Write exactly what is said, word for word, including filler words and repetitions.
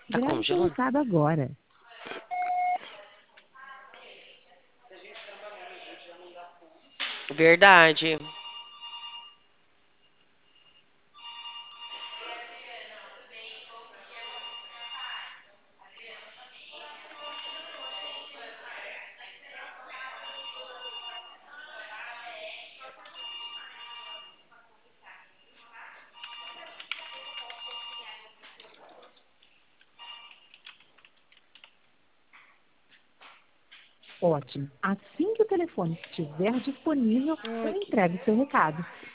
Tá Grave seu congelando? recado agora. Verdade. Ótimo. Assim que o telefone estiver disponível, eu Ai, que... entrego o seu recado.